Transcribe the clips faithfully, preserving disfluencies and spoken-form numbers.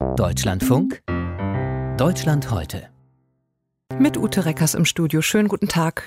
Deutschlandfunk Deutschland heute. Mit Ute Reckers im Studio. Schönen guten Tag.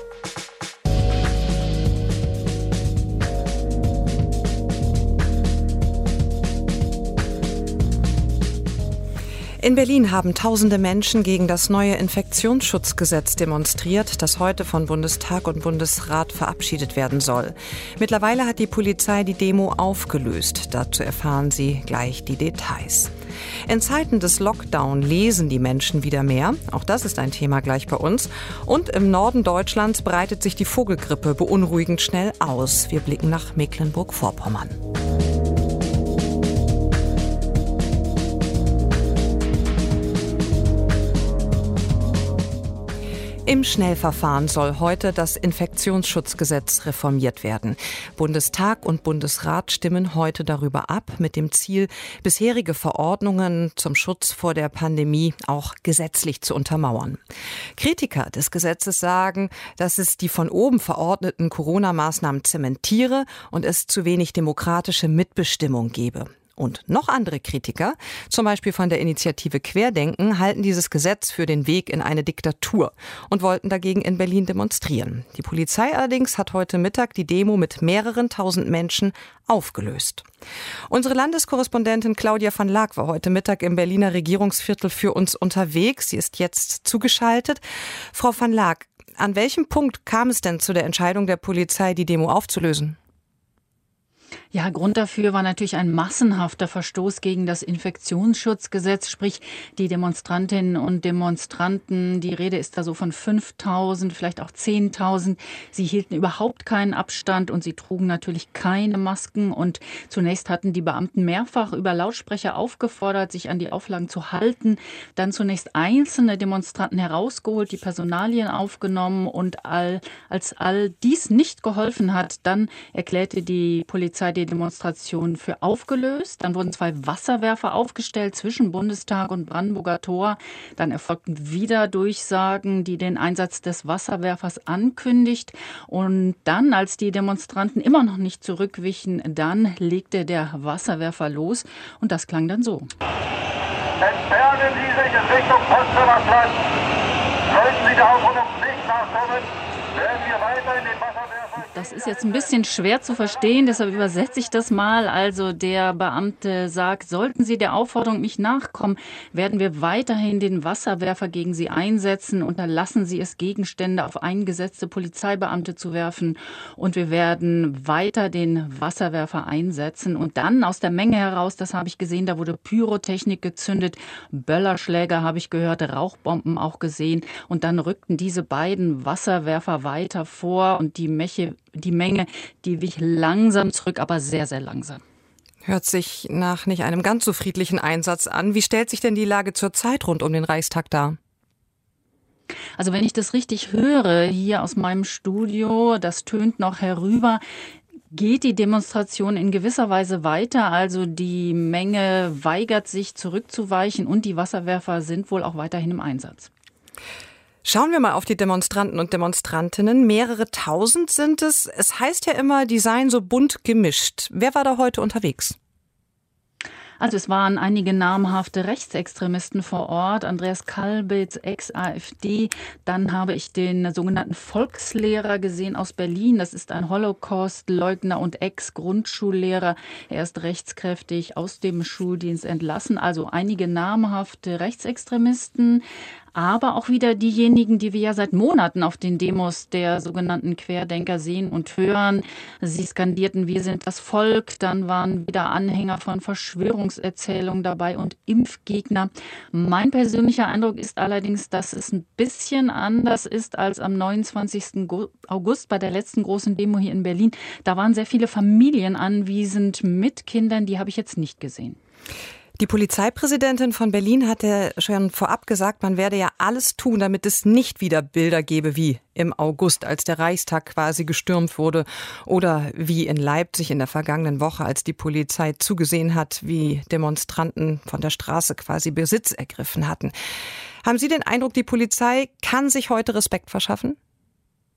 In Berlin haben tausende Menschen gegen das neue Infektionsschutzgesetz demonstriert, das heute von Bundestag und Bundesrat verabschiedet werden soll. Mittlerweile hat die Polizei die Demo aufgelöst. Dazu erfahren Sie gleich die Details. In Zeiten des Lockdown lesen die Menschen wieder mehr. Auch das ist ein Thema gleich bei uns. Und im Norden Deutschlands breitet sich die Vogelgrippe beunruhigend schnell aus. Wir blicken nach Mecklenburg-Vorpommern. Im Schnellverfahren soll heute das Infektionsschutzgesetz reformiert werden. Bundestag und Bundesrat stimmen heute darüber ab, mit dem Ziel, bisherige Verordnungen zum Schutz vor der Pandemie auch gesetzlich zu untermauern. Kritiker des Gesetzes sagen, dass es die von oben verordneten Corona-Maßnahmen zementiere und es zu wenig demokratische Mitbestimmung gebe. Und noch andere Kritiker, zum Beispiel von der Initiative Querdenken, halten dieses Gesetz für den Weg in eine Diktatur und wollten dagegen in Berlin demonstrieren. Die Polizei allerdings hat heute Mittag die Demo mit mehreren tausend Menschen aufgelöst. Unsere Landeskorrespondentin Claudia van Laak war heute Mittag im Berliner Regierungsviertel für uns unterwegs. Sie ist jetzt zugeschaltet. Frau van Laak, an welchem Punkt kam es denn zu der Entscheidung der Polizei, die Demo aufzulösen? Ja, Grund dafür war natürlich ein massenhafter Verstoß gegen das Infektionsschutzgesetz, sprich die Demonstrantinnen und Demonstranten. Die Rede ist da so von fünftausend, vielleicht auch zehntausend. Sie hielten überhaupt keinen Abstand und sie trugen natürlich keine Masken. Und zunächst hatten die Beamten mehrfach über Lautsprecher aufgefordert, sich an die Auflagen zu halten. Dann zunächst einzelne Demonstranten herausgeholt, die Personalien aufgenommen. Und all, als all dies nicht geholfen hat, dann erklärte die Polizei die Demonstration für aufgelöst. Dann wurden zwei Wasserwerfer aufgestellt zwischen Bundestag und Brandenburger Tor. Dann erfolgten wieder Durchsagen, die den Einsatz des Wasserwerfers ankündigt. Und dann, als die Demonstranten immer noch nicht zurückwichen, dann legte der Wasserwerfer los. Und das klang dann so. Entfernen Sie sich in Richtung Potsdamer Platz. Sollten Sie der Aufforderung nicht nachkommen, werden wir weiter in den Wasserwerfer... Das ist jetzt ein bisschen schwer zu verstehen, deshalb übersetze ich das mal. Also der Beamte sagt, sollten Sie der Aufforderung nicht nachkommen, werden wir weiterhin den Wasserwerfer gegen Sie einsetzen. Unterlassen Sie es, Gegenstände auf eingesetzte Polizeibeamte zu werfen. Und wir werden weiter den Wasserwerfer einsetzen. Und dann aus der Menge heraus, das habe ich gesehen, da wurde Pyrotechnik gezündet, Böllerschläger habe ich gehört, Rauchbomben auch gesehen. Und dann rückten diese beiden Wasserwerfer weiter vor und die Mäche Die Menge, die wich langsam zurück, aber sehr, sehr langsam. Hört sich nach nicht einem ganz so friedlichen Einsatz an. Wie stellt sich denn die Lage zurzeit rund um den Reichstag dar? Also wenn ich das richtig höre, hier aus meinem Studio, das tönt noch herüber, geht die Demonstration in gewisser Weise weiter. Also die Menge weigert sich zurückzuweichen und die Wasserwerfer sind wohl auch weiterhin im Einsatz. Schauen wir mal auf die Demonstranten und Demonstrantinnen. Mehrere tausend sind es. Es heißt ja immer, die seien so bunt gemischt. Wer war da heute unterwegs? Also es waren einige namhafte Rechtsextremisten vor Ort. Andreas Kalbitz, Ex-AfD. Dann habe ich den sogenannten Volkslehrer gesehen aus Berlin. Das ist ein Holocaust-Leugner und Ex-Grundschullehrer. Er ist rechtskräftig aus dem Schuldienst entlassen. Also einige namhafte Rechtsextremisten. Aber auch wieder diejenigen, die wir ja seit Monaten auf den Demos der sogenannten Querdenker sehen und hören. Sie skandierten, wir sind das Volk. Dann waren wieder Anhänger von Verschwörungserzählungen dabei und Impfgegner. Mein persönlicher Eindruck ist allerdings, dass es ein bisschen anders ist als am neunundzwanzigsten August bei der letzten großen Demo hier in Berlin. Da waren sehr viele Familien anwesend mit Kindern. Die habe ich jetzt nicht gesehen. Die Polizeipräsidentin von Berlin hatte schon vorab gesagt, man werde ja alles tun, damit es nicht wieder Bilder gebe wie im August, als der Reichstag quasi gestürmt wurde, oder wie in Leipzig in der vergangenen Woche, als die Polizei zugesehen hat, wie Demonstranten von der Straße quasi Besitz ergriffen hatten. Haben Sie den Eindruck, die Polizei kann sich heute Respekt verschaffen?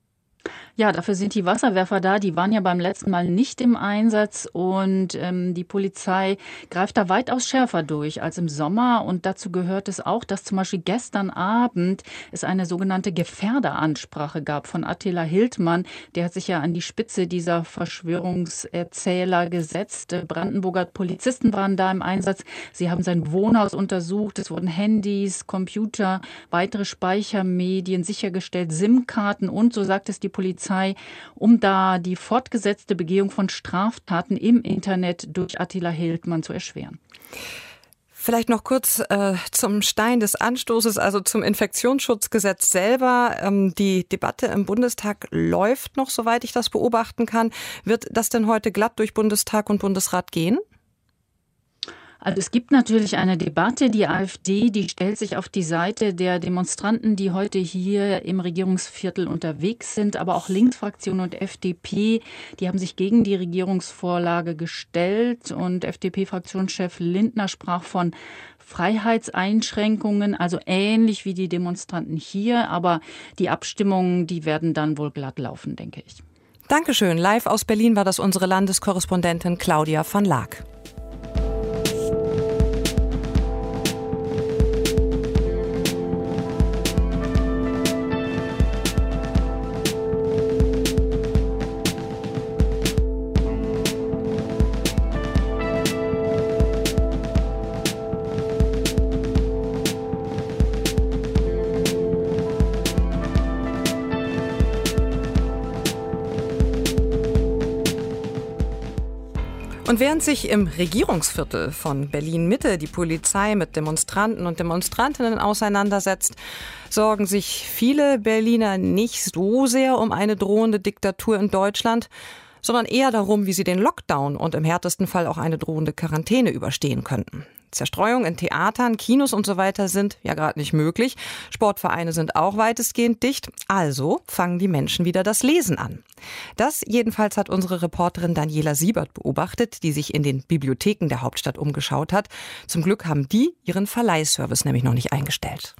Ja, dafür sind die Wasserwerfer da. Die waren ja beim letzten Mal nicht im Einsatz und ähm, die Polizei greift da weitaus schärfer durch als im Sommer. Und dazu gehört es auch, dass zum Beispiel gestern Abend es eine sogenannte Gefährderansprache gab von Attila Hildmann. Der hat sich ja an die Spitze dieser Verschwörungserzähler gesetzt. Brandenburger Polizisten waren da im Einsatz. Sie haben sein Wohnhaus untersucht. Es wurden Handys, Computer, weitere Speichermedien sichergestellt, SIM-Karten und, so sagt es die Polizei, um da die fortgesetzte Begehung von Straftaten im Internet durch Attila Hildmann zu erschweren. Vielleicht noch kurz äh, zum Stein des Anstoßes, also zum Infektionsschutzgesetz selber. Ähm, die Debatte im Bundestag läuft noch, soweit ich das beobachten kann. Wird das denn heute glatt durch Bundestag und Bundesrat gehen? Also es gibt natürlich eine Debatte. Die AfD, die stellt sich auf die Seite der Demonstranten, die heute hier im Regierungsviertel unterwegs sind. Aber auch Linksfraktion und F D P, die haben sich gegen die Regierungsvorlage gestellt. Und F D P-Fraktionschef Lindner sprach von Freiheitseinschränkungen, also ähnlich wie die Demonstranten hier. Aber die Abstimmungen, die werden dann wohl glatt laufen, denke ich. Dankeschön. Live aus Berlin war das unsere Landeskorrespondentin Claudia van Laak. Und während sich im Regierungsviertel von Berlin-Mitte die Polizei mit Demonstranten und Demonstrantinnen auseinandersetzt, sorgen sich viele Berliner nicht so sehr um eine drohende Diktatur in Deutschland, sondern eher darum, wie sie den Lockdown und im härtesten Fall auch eine drohende Quarantäne überstehen könnten. Zerstreuung in Theatern, Kinos und so weiter sind ja gerade nicht möglich. Sportvereine sind auch weitestgehend dicht. Also fangen die Menschen wieder das Lesen an. Das jedenfalls hat unsere Reporterin Daniela Siebert beobachtet, die sich in den Bibliotheken der Hauptstadt umgeschaut hat. Zum Glück haben die ihren Verleihservice nämlich noch nicht eingestellt.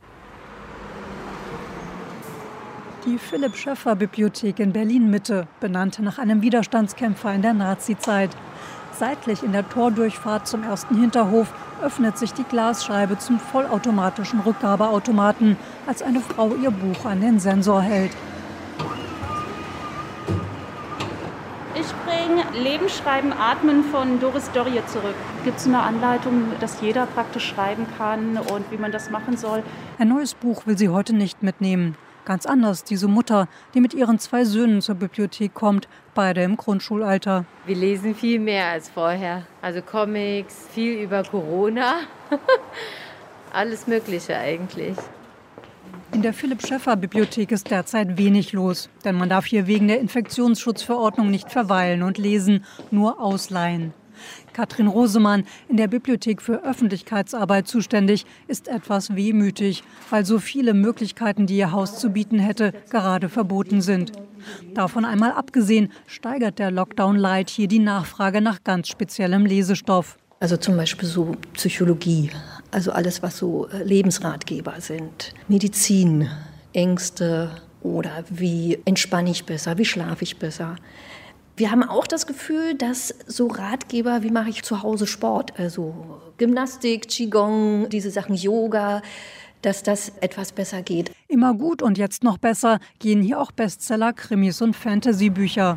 Die Philipp-Schöffer-Bibliothek in Berlin-Mitte, benannt nach einem Widerstandskämpfer in der Nazizeit. Seitlich in der Tordurchfahrt zum ersten Hinterhof öffnet sich die Glasscheibe zum vollautomatischen Rückgabeautomaten, als eine Frau ihr Buch an den Sensor hält. Ich bringe Leben, Schreiben, Atmen von Doris Dörrie zurück. Gibt es eine Anleitung, dass jeder praktisch schreiben kann und wie man das machen soll? Ein neues Buch will sie heute nicht mitnehmen. Ganz anders diese Mutter, die mit ihren zwei Söhnen zur Bibliothek kommt, beide im Grundschulalter. Wir lesen viel mehr als vorher. Also Comics, viel über Corona. Alles Mögliche eigentlich. In der Philipp-Schöffer-Bibliothek ist derzeit wenig los. Denn man darf hier wegen der Infektionsschutzverordnung nicht verweilen und lesen, nur ausleihen. Katrin Rosemann, in der Bibliothek für Öffentlichkeitsarbeit zuständig, ist etwas wehmütig, weil so viele Möglichkeiten, die ihr Haus zu bieten hätte, gerade verboten sind. Davon einmal abgesehen, steigert der Lockdown Light hier die Nachfrage nach ganz speziellem Lesestoff. Also zum Beispiel so Psychologie, also alles, was so Lebensratgeber sind, Medizin, Ängste oder wie entspanne ich besser, wie schlafe ich besser. Wir haben auch das Gefühl, dass so Ratgeber, wie mache ich zu Hause Sport, also Gymnastik, Qigong, diese Sachen, Yoga, dass das etwas besser geht. Immer gut und jetzt noch besser gehen hier auch Bestseller, Krimis und Fantasy-Bücher.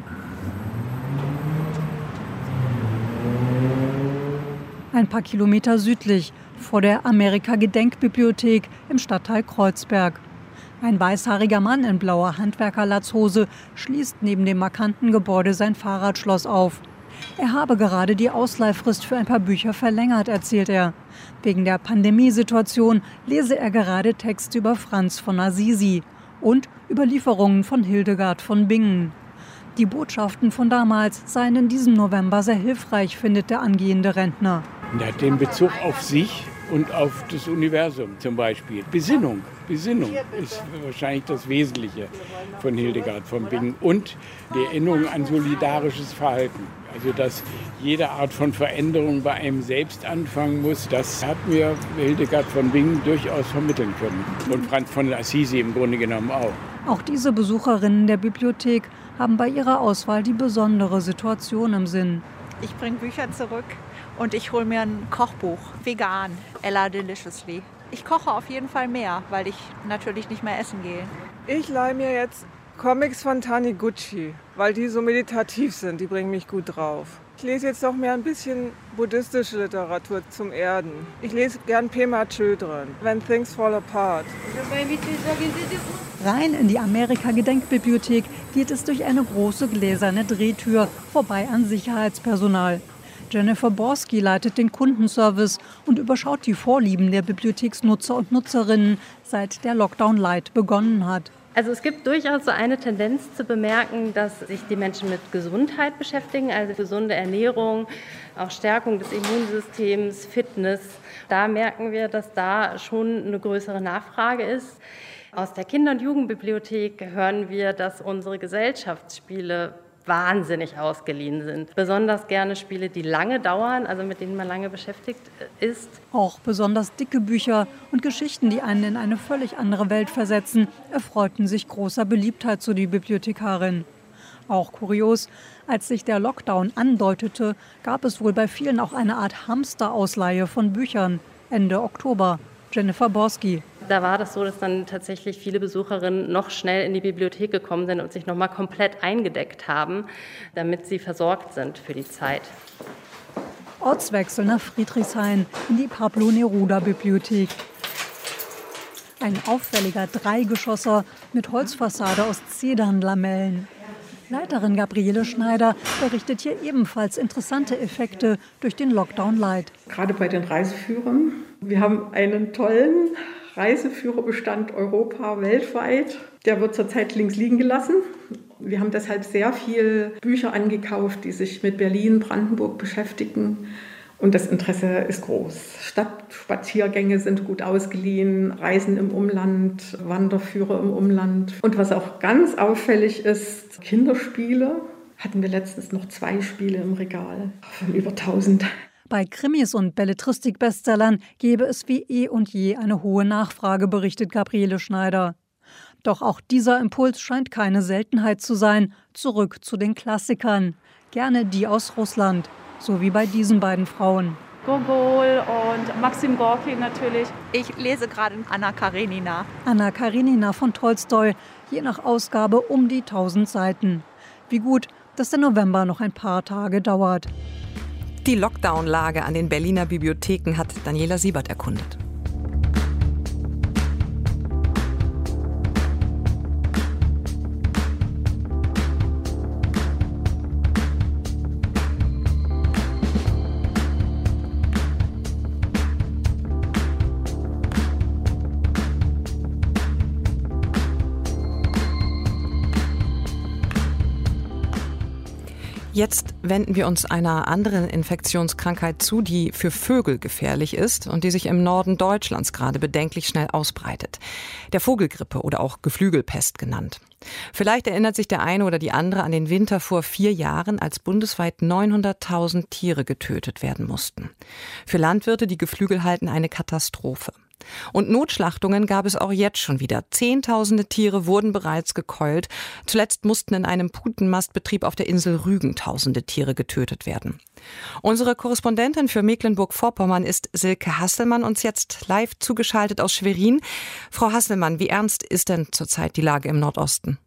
Ein paar Kilometer südlich, vor der Amerika-Gedenkbibliothek im Stadtteil Kreuzberg. Ein weißhaariger Mann in blauer Handwerkerlatzhose schließt neben dem markanten Gebäude sein Fahrradschloss auf. Er habe gerade die Ausleihfrist für ein paar Bücher verlängert, erzählt er. Wegen der Pandemiesituation lese er gerade Texte über Franz von Assisi und Überlieferungen von Hildegard von Bingen. Die Botschaften von damals seien in diesem November sehr hilfreich, findet der angehende Rentner. Und er hat den Bezug auf sich und auf das Universum zum Beispiel. Besinnung, Besinnung ist wahrscheinlich das Wesentliche von Hildegard von Bingen. Und die Erinnerung an solidarisches Verhalten. Also dass jede Art von Veränderung bei einem selbst anfangen muss, das hat mir Hildegard von Bingen durchaus vermitteln können. Und Franz von Assisi im Grunde genommen auch. Auch diese Besucherinnen der Bibliothek haben bei ihrer Auswahl die besondere Situation im Sinn. Ich bringe Bücher zurück und ich hole mir ein Kochbuch, vegan, Ella Deliciously. Ich koche auf jeden Fall mehr, weil ich natürlich nicht mehr essen gehe. Ich leihe mir jetzt Comics von Taniguchi, weil die so meditativ sind, die bringen mich gut drauf. Ich lese jetzt noch mehr ein bisschen buddhistische Literatur zum Erden. Ich lese gern Pema Chödrön, When Things Fall Apart. Rein in die Amerika-Gedenkbibliothek geht es durch eine große gläserne Drehtür, vorbei an Sicherheitspersonal. Jennifer Borski leitet den Kundenservice und überschaut die Vorlieben der Bibliotheksnutzer und Nutzerinnen, seit der Lockdown Light begonnen hat. Also es gibt durchaus so eine Tendenz zu bemerken, dass sich die Menschen mit Gesundheit beschäftigen, also gesunde Ernährung, auch Stärkung des Immunsystems, Fitness. Da merken wir, dass da schon eine größere Nachfrage ist. Aus der Kinder- und Jugendbibliothek hören wir, dass unsere Gesellschaftsspiele wahnsinnig ausgeliehen sind. Besonders gerne Spiele, die lange dauern, also mit denen man lange beschäftigt ist. Auch besonders dicke Bücher und Geschichten, die einen in eine völlig andere Welt versetzen, erfreuten sich großer Beliebtheit, so die Bibliothekarin. Auch kurios, als sich der Lockdown andeutete, gab es wohl bei vielen auch eine Art Hamsterausleihe von Büchern. Ende Oktober. Jennifer Borski. Da war das so, dass dann tatsächlich viele Besucherinnen noch schnell in die Bibliothek gekommen sind und sich noch mal komplett eingedeckt haben, damit sie versorgt sind für die Zeit. Ortswechsel nach Friedrichshain in die Pablo Neruda-Bibliothek. Ein auffälliger Dreigeschosser mit Holzfassade aus Zedernlamellen. Leiterin Gabriele Schneider berichtet hier ebenfalls interessante Effekte durch den Lockdown Light. Gerade bei den Reiseführern. Wir haben einen tollen Reiseführerbestand Europa weltweit. Der wird zurzeit links liegen gelassen. Wir haben deshalb sehr viele Bücher angekauft, die sich mit Berlin, Brandenburg beschäftigen. Und das Interesse ist groß. Stadtspaziergänge sind gut ausgeliehen, Reisen im Umland, Wanderführer im Umland. Und was auch ganz auffällig ist, Kinderspiele. Hatten wir letztens noch zwei Spiele im Regal von über tausend. Bei Krimis und Belletristik-Bestsellern gäbe es wie eh und je eine hohe Nachfrage, berichtet Gabriele Schneider. Doch auch dieser Impuls scheint keine Seltenheit zu sein. Zurück zu den Klassikern. Gerne die aus Russland. So wie bei diesen beiden Frauen. Gogol und Maxim Gorki natürlich. Ich lese gerade Anna Karenina. Anna Karenina von Tolstoi, je nach Ausgabe um die tausend Seiten. Wie gut, dass der November noch ein paar Tage dauert. Die Lockdown-Lage an den Berliner Bibliotheken hat Daniela Siebert erkundet. Jetzt wenden wir uns einer anderen Infektionskrankheit zu, die für Vögel gefährlich ist und die sich im Norden Deutschlands gerade bedenklich schnell ausbreitet. Der Vogelgrippe oder auch Geflügelpest genannt. Vielleicht erinnert sich der eine oder die andere an den Winter vor vier Jahren, als bundesweit neunhunderttausend Tiere getötet werden mussten. Für Landwirte, die Geflügel halten, eine Katastrophe. Und Notschlachtungen gab es auch jetzt schon wieder. Zehntausende Tiere wurden bereits gekeult. Zuletzt mussten in einem Putenmastbetrieb auf der Insel Rügen tausende Tiere getötet werden. Unsere Korrespondentin für Mecklenburg-Vorpommern ist Silke Hasselmann, uns jetzt live zugeschaltet aus Schwerin. Frau Hasselmann, wie ernst ist denn zurzeit die Lage im Nordosten?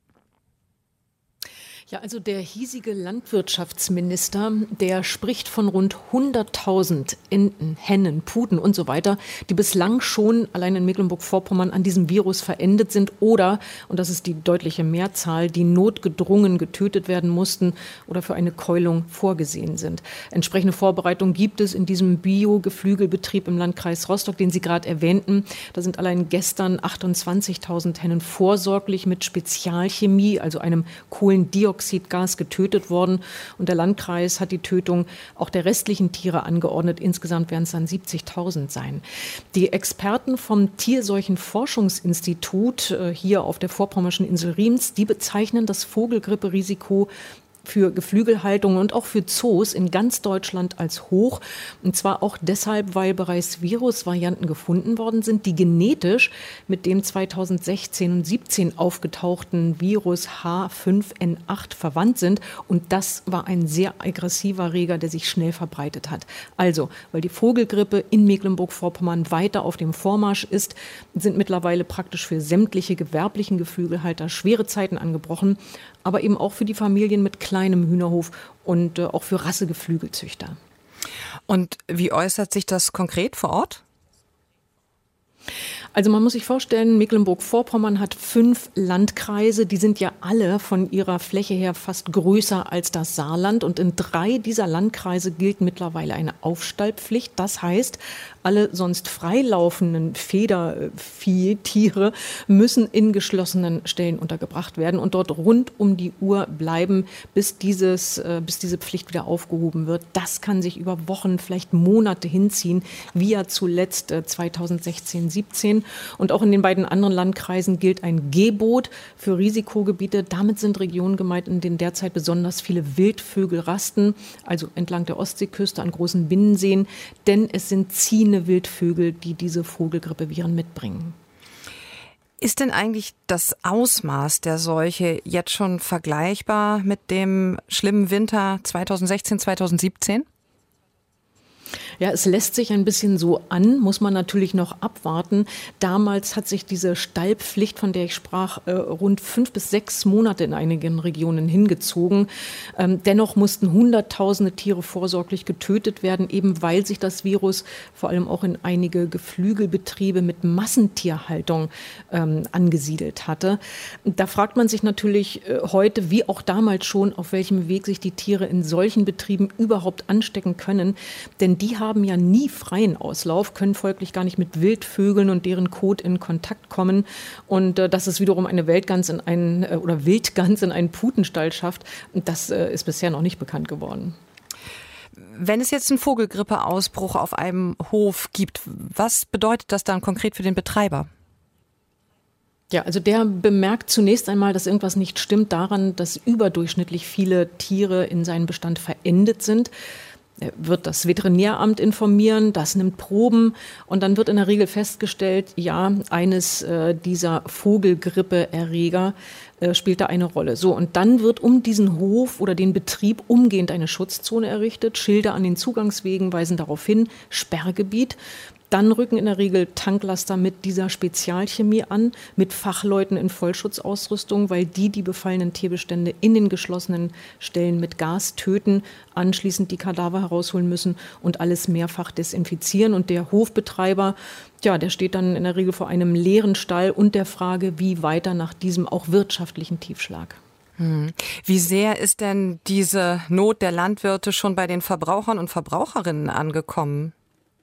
Ja, also der hiesige Landwirtschaftsminister, der spricht von rund hunderttausend Enten, Hennen, Puten und so weiter, die bislang schon allein in Mecklenburg-Vorpommern an diesem Virus verendet sind oder, und das ist die deutliche Mehrzahl, die notgedrungen getötet werden mussten oder für eine Keulung vorgesehen sind. Entsprechende Vorbereitungen gibt es in diesem Bio-Geflügelbetrieb im Landkreis Rostock, den Sie gerade erwähnten. Da sind allein gestern achtundzwanzigtausend Hennen vorsorglich mit Spezialchemie, also einem Kohlendioxid, Stickoxidgas getötet worden. Und der Landkreis hat die Tötung auch der restlichen Tiere angeordnet. Insgesamt werden es dann siebzigtausend sein. Die Experten vom Tierseuchenforschungsinstitut äh, hier auf der vorpommerschen Insel Riems, die bezeichnen das Vogelgripperisiko für Geflügelhaltung und auch für Zoos in ganz Deutschland als hoch. Und zwar auch deshalb, weil bereits Virusvarianten gefunden worden sind, die genetisch mit dem zweitausendsechzehn und siebzehn aufgetauchten Virus H fünf N acht verwandt sind. Und das war ein sehr aggressiver Erreger, der sich schnell verbreitet hat. Also, weil die Vogelgrippe in Mecklenburg-Vorpommern weiter auf dem Vormarsch ist, sind mittlerweile praktisch für sämtliche gewerblichen Geflügelhalter schwere Zeiten angebrochen, aber eben auch für die Familien mit kleinem Hühnerhof und äh, auch für Rassegeflügelzüchter. Und wie äußert sich das konkret vor Ort? Also man muss sich vorstellen, Mecklenburg-Vorpommern hat fünf Landkreise. Die sind ja alle von ihrer Fläche her fast größer als das Saarland. Und in drei dieser Landkreise gilt mittlerweile eine Aufstallpflicht. Das heißt, alle sonst freilaufenden Federviehtiere müssen in geschlossenen Stellen untergebracht werden und dort rund um die Uhr bleiben, bis, dieses, bis diese Pflicht wieder aufgehoben wird. Das kann sich über Wochen, vielleicht Monate hinziehen, wie ja zuletzt zweitausendsechzehn, siebzehn. Und auch in den beiden anderen Landkreisen gilt ein Gebot für Risikogebiete. Damit sind Regionen gemeint, in denen derzeit besonders viele Wildvögel rasten, also entlang der Ostseeküste an großen Binnenseen. Denn es sind ziehende Wildvögel, die diese Vogelgrippeviren mitbringen. Ist denn eigentlich das Ausmaß der Seuche jetzt schon vergleichbar mit dem schlimmen Winter zweitausendsechzehn, zweitausendsiebzehn? Ja, es lässt sich ein bisschen so an, muss man natürlich noch abwarten. Damals hat sich diese Stallpflicht, von der ich sprach, äh, rund fünf bis sechs Monate in einigen Regionen hingezogen. Ähm, dennoch mussten Hunderttausende Tiere vorsorglich getötet werden, eben weil sich das Virus vor allem auch in einige Geflügelbetriebe mit Massentierhaltung ähm, angesiedelt hatte. Da fragt man sich natürlich äh, heute, wie auch damals schon, auf welchem Weg sich die Tiere in solchen Betrieben überhaupt anstecken können. Denn die haben haben ja nie freien Auslauf, können folglich gar nicht mit Wildvögeln und deren Kot in Kontakt kommen. Und äh, dass es wiederum eine Wildgans in einen äh, oder Wildgans in einen Putenstall schafft, das äh, ist bisher noch nicht bekannt geworden. Wenn es jetzt einen Vogelgrippeausbruch auf einem Hof gibt, was bedeutet das dann konkret für den Betreiber? Ja, also der bemerkt zunächst einmal, dass irgendwas nicht stimmt daran, dass überdurchschnittlich viele Tiere in seinem Bestand verendet sind. Er wird das Veterinäramt informieren, das nimmt Proben und dann wird in der Regel festgestellt, ja, eines äh, dieser Vogelgrippeerreger äh, spielt da eine Rolle. So, und dann wird um diesen Hof oder den Betrieb umgehend eine Schutzzone errichtet. Schilder an den Zugangswegen weisen darauf hin, Sperrgebiet. Dann rücken in der Regel Tanklaster mit dieser Spezialchemie an, mit Fachleuten in Vollschutzausrüstung, weil die die befallenen Tierbestände in den geschlossenen Stellen mit Gas töten, anschließend die Kadaver herausholen müssen und alles mehrfach desinfizieren. Und der Hofbetreiber, ja, der steht dann in der Regel vor einem leeren Stall und der Frage, wie weiter nach diesem auch wirtschaftlichen Tiefschlag. Wie sehr ist denn diese Not der Landwirte schon bei den Verbrauchern und Verbraucherinnen angekommen?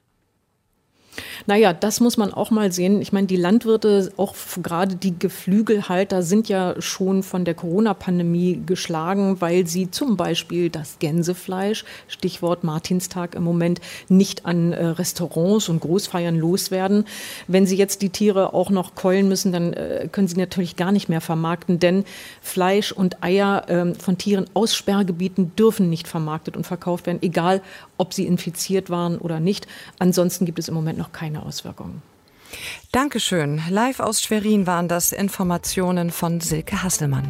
Naja, das muss man auch mal sehen. Ich meine, die Landwirte, auch gerade die Geflügelhalter, sind ja schon von der Corona-Pandemie geschlagen, weil sie zum Beispiel das Gänsefleisch, Stichwort Martinstag im Moment, nicht an äh, Restaurants und Großfeiern loswerden. Wenn sie jetzt die Tiere auch noch keulen müssen, dann äh, können sie natürlich gar nicht mehr vermarkten, denn Fleisch und Eier äh, von Tieren aus Sperrgebieten dürfen nicht vermarktet und verkauft werden, egal ob sie infiziert waren oder nicht. Ansonsten gibt es im Moment noch keine Auswirkungen. Dankeschön. Live aus Schwerin waren das Informationen von Silke Hasselmann.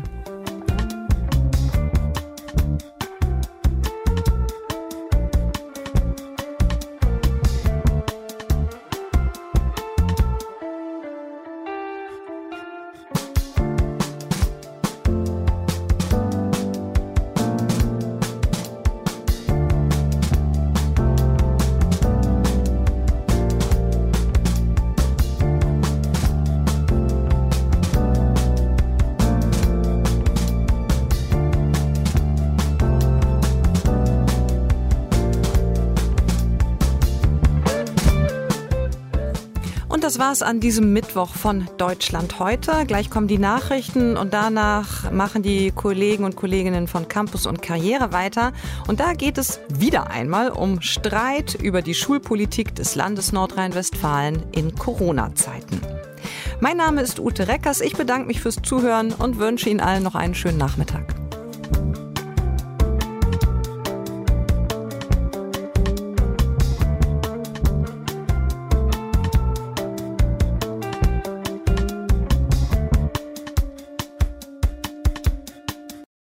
das war's an diesem Mittwoch von Deutschland heute. Gleich kommen die Nachrichten und danach machen die Kollegen und Kolleginnen von Campus und Karriere weiter. Und da geht es wieder einmal um Streit über die Schulpolitik des Landes Nordrhein-Westfalen in Corona-Zeiten. Mein Name ist Ute Reckers. Ich bedanke mich fürs Zuhören und wünsche Ihnen allen noch einen schönen Nachmittag.